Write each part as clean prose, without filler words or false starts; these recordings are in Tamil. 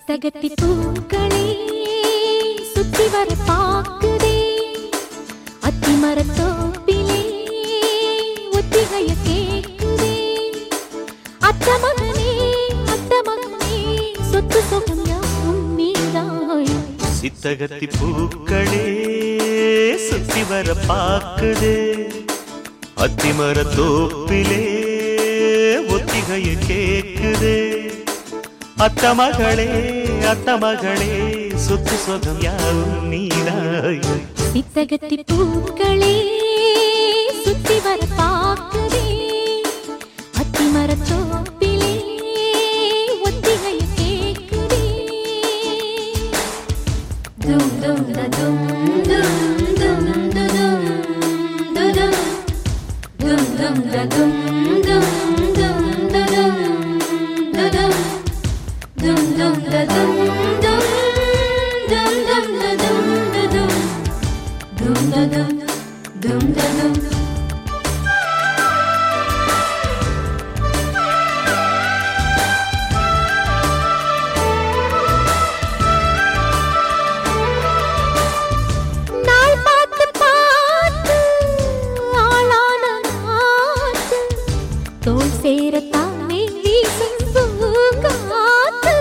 சித்தகத்தி பூக்களே சுத்தி வர பாக்குதே அத்திமரத்தோப்பிலே ஒத்திகைய கேக்குதே அத்த மகனே சொத்து சொகம் யாவும் நீதாய் சித்தகத்தி பூக்களே சுத்தி வர பாக்குதே அத்திமரத்தோப்பிலே ஒத்திகைய கேக்குதே அத்த மகளே சொத்து சொகம் யாவும் நீதாய் சித்தகத்தி பூக்களே சுத்தி வர பாக்குதே அத்திமரத்தோப்பிலே ஒத்திகைய கேக்குதே தும் தும் தும் தும் தும் தும் தும் தும் தும் தோல் சேரத்தானே வீசும் பூங்காத்து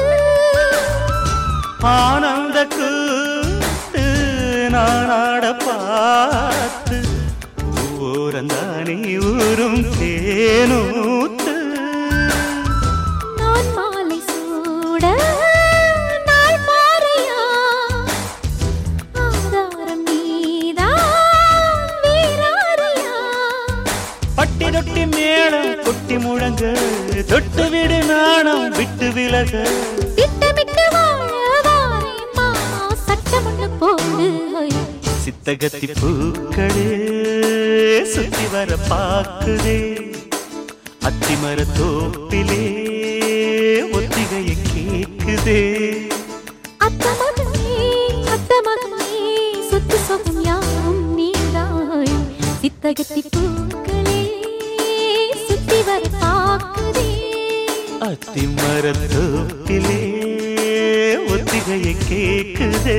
ஆனந்த கூத்து நானாட பார்த்து ஊரந்தானே ஊரும் தேனூத்து நான் மாலை சூட நாள் பாறையா ஆதாரம் நீதான் வீராரியா பட்டி தொட்டி மேளம் கொட்டி முழங்க தொட்டு விடு நாணம் விட்டு விலக திட்டமிட்டு வாழவாரே மாமா சட்டமொன்று போடு சித்தகத்தி பூக்களே சுத்தி வர பாக்குதே அத்திமரத்தோப்பிலே ஒத்திகைய கேக்குதே அத்த மகனே சொத்து சொகம் யாவும் நீதாய் சித்தகத்தி பூக்களே சுத்தி வர பாக்குதே அத்திமரத்தோப்பிலே ஒத்திகைய கேக்குதே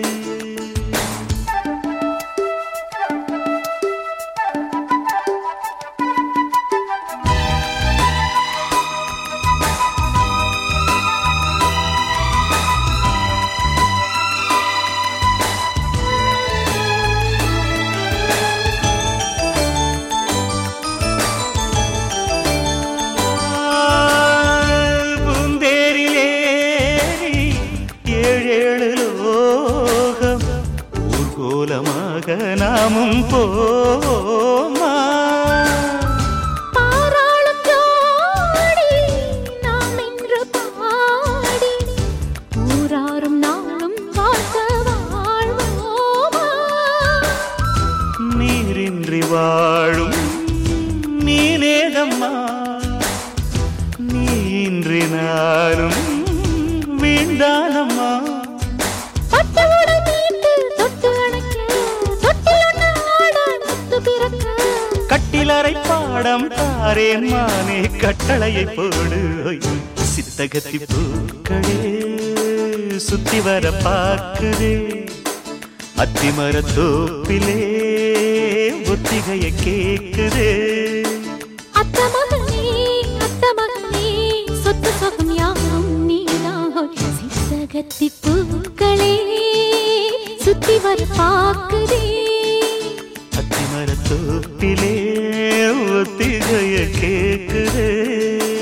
நாமும் போமா பாராளும் ஜோடி நாம் இன்று பாடி ஊராரும் நாளும் வாழ்க்க வாழ்வோமா நீரின்றி வாழும் நீனேதம்மா நீன்றி நானும் வீண்டானம்மா கட்டிலறை பாடம் தாரேன் மானே கட்டளையை போடு சித்தகத்தி பூக்களே சுத்தி வர பார்க்குதே அத்திமரத்தோப்பிலே ஒத்திகைய கேக்குதே அத்த மகனே சொத்து சொகம் யாவும் நீதாய் சித்தகத்தி பூக்களே சுத்தி வர பார்க்குதே அத்திமரத்தோப்பிலே ஒத்திகைய கேக்குதே